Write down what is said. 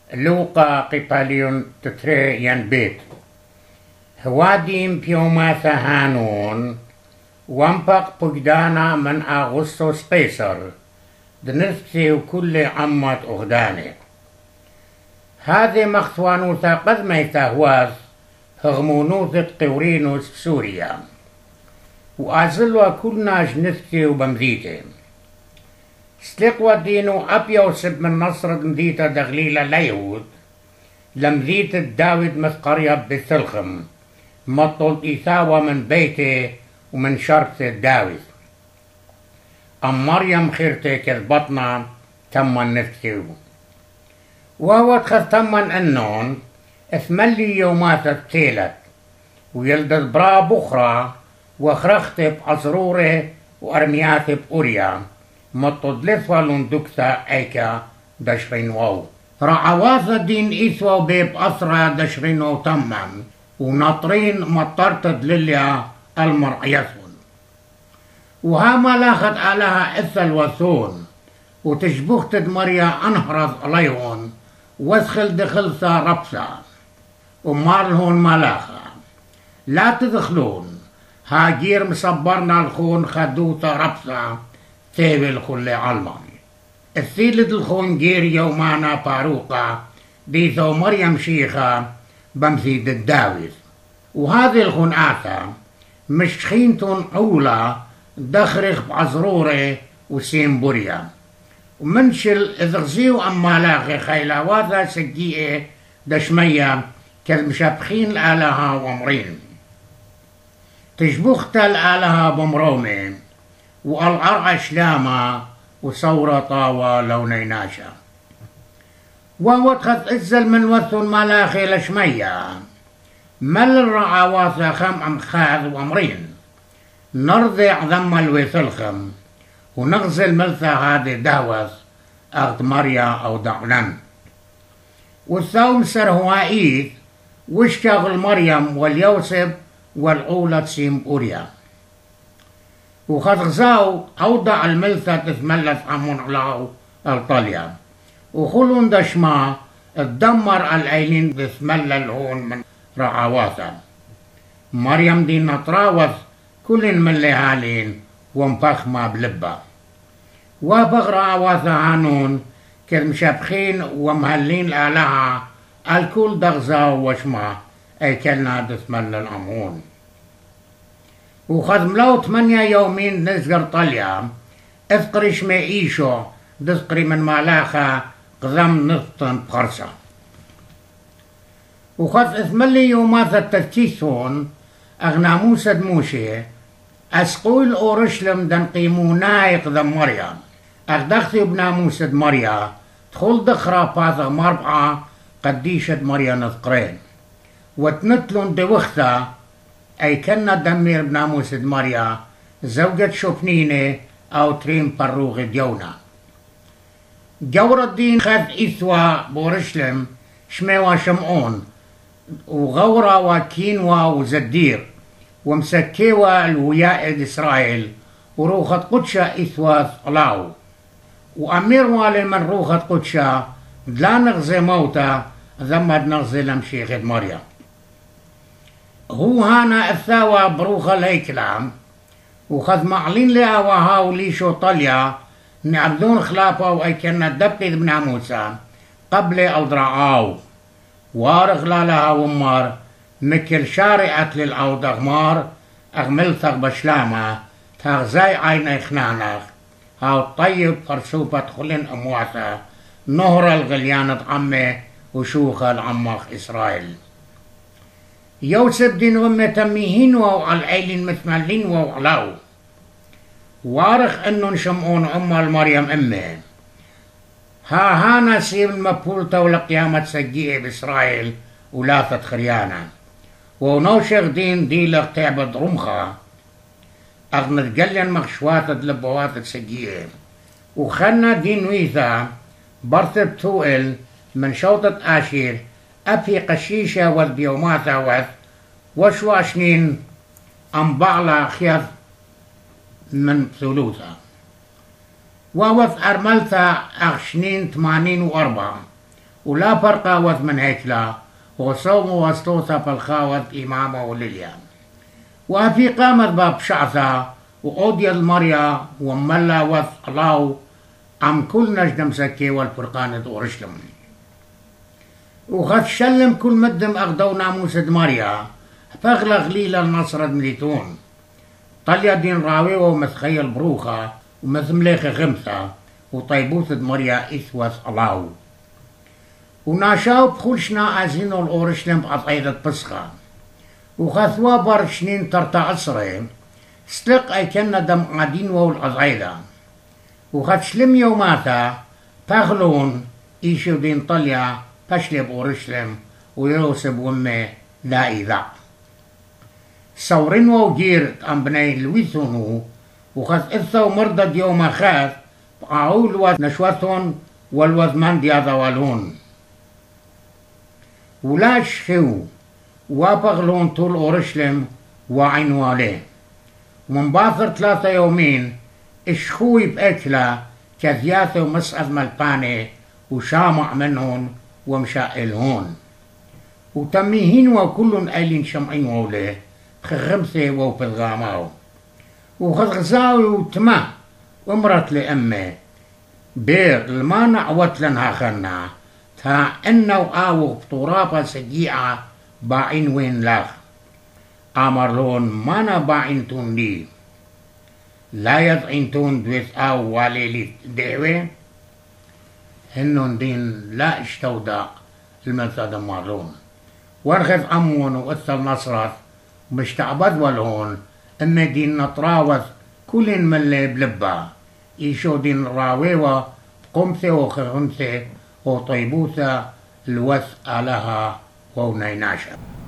لوقا قباليون تتري ين بيت هواديم بيوماثا هانون وامبق بقدانا من أغسطس قيصر دنفتي وكل عمت أغداني هذه مخثوانوثا قد ميتا هواث هغمونوثة قورينوس سوريا وأزلوا كلنا جنثتي وبمذيتي سلقوا دينو أبيوسب من نصر مذيتا دغليلة ليهود لمذيت داود مثقرية بثلخم مطل إيثاوى من بيتي ومن شرط داود أم مريم خيرتي كذبطنا تمن نفتيو وهو تخذ تمن أنون اثملي يومات التيلت ويلدد برا بخرى وخرخت بأزروره وأرميات بأوريا مطد لثوالون دكتا ايكا دشرين واو رعواز دين إيثوا بيب أسرى دشرين واو تمم وناطرين مطرت دلليا المرعيثون وهاما لاخت علىها إثل وثون وتشبخت مريا أنهرز عليهون واسخل دخلسا ربسا ومارلهون ملاخا لا تدخلون هاجير مصبرنا الخون خدوتا ربسا تيبي الخل علماني الثيلد الخون جير يومانا باروقا ديثو مريم شيخة بمثيد الداوز وهذه الخون آتا مش خينتون أولى دخرخ بعزروري وسيمبوريا ومنشل إذغزيو أما لاغي خيلا واذا سجيئة دشمية كالمشابخين الآلهة ومرين تشبخت الآلهة بمرومي والعرع شلاما وصورة طاوة لوني ناشا ووتخذ إزل من وثن ملاخي لشمية مل الرعاواثة خم أم خاذ ومرين نرضع ذم الوثلخم ونغزل ملثا هذه دهوث أغد مريا أو دعنن والثوم سر هوائيث واشتغل مريم واليوسف والعولة سيم أوريا وخد غزاو أوضع الملثة تثملث عمون علاو الطاليا وخلون دشما تدمر الأيلين تثملل هون من رعاواثا مريم دي نطراوث كل من لهالين ومفخمة بلبا وبغرا وثهانون كالمشابخين ومهلين الآلهة الكل دغزا وشما أي كلنا دثمل الأمون وخذ ملو 8 يومين نزقر طليا اذكري شمي إيشو دذكري من مالاخا قذم نفطن بخرسة وخذ اثملي يومات التركيثون أغناموس دموشي أسقول أورشلم دن قيمونايق ذا مريم أغدخثي بناموس مريا تخل دخرا باثا مربعة قديشة مريا نذقرين وتنتلون دوختا أي كنا دمير بناموس مريا زوجة شوفنينة أو تريم بروغ ديونا جور الدين خذ إثوا بورشلم شميوا شمعون وغورا وكينوا وزدير ومسكيوا الويائد إسرائيل وروخة قدشة إثواث قلاو وأمير والي من روخة قدشة لا نغزي موتا ذمد نغزي لمشيخة مريم هو هانا الثاوى بروخة الهيكلام وخذ معلين لها وهاو ليشو طليا نعبدون خلافة وأي كنا دبقي ابن موسى قبل أضرعاو وارغلالها ومار مكل شارعة للعود أغمار أغملثغ بشلامة تغزاي عين إخنانخ هاو طيب خرسوبة خلن أمواثة نهر الغليانة عمي وشوخ العمخ إسرائيل يوسف دين غمة تميهين وعلى العيلين مثملين وعلاو وارخ أنو شمعون المريم أمي هانا سيب المبولة ولقيامة سجيه بإسرائيل ولاثة خريانة ونوشغ دين ديلغ تعبد رمخة أغنى قليا مخشوات لبوات سجيه وخلنا دين ويثا برثب توئل من شوطة آشير أبي قشيشة والبيوماتا وث وشواشنين أمبعلا خيث من ثلوثة ووث أرملتا أغشنين 84 ولا فرق وث من هيكلا وصوم وستوثا بالخاوث إمامه ولليا وفي قامت باب شعثة وأودي المريا وملا وث الله عم كل نجدم سكي والفرقان دورشلم وخذ شلم كل مدم أغدو ناموس مريا فاغلى غليل النصر مليتون طليا دين راوي ومثخيل بروخة ومثمليخ غمثة وطيبوث مريا إثوث الله وناشاو بخلشنا أزينو الأورشلم بقطعيدة بسخة وخذوا برشنين ترتا عصري سلق أي كنا دم عدين والأزعيدة وخذ شلم يوماتا فاغلون إيشو دين طليا فشلب أورشلم ويوسب ومي لا إذا صورين وجير أم بني الويثونو وخذ إثو مرضى يوم خاث بقاعول ونشوثون والوذمان دياذوالون ولاش خيو وابغلون طول أورشلم وعينوا عليه ومن باثر 3 يومين اشخوي بأكلة كذياثة ومسعد ملباني وشامع منهم ومشائلهون وتميهين وكلن أيلين شمعين ووليه بخغمثة وبالغاماو وغزاوي وتما ومرت لأمي بير المانع وتلنها خنا تا إنو آوغ بطرابة سجيعة باعين وين لاخ أمرلون مانا باعينتون لي لا يضعينتون دويث آو واليلي دعوة هنون دين لا اشتودا المنثى مارلون ورخذ أمون وأثل نصرت مش تعبد والهون أما دين نطراوث كل من اللي بلبا إيشو دين راويوة قمثة وخغمثة وطيبوثة الوث آلها ونيناشا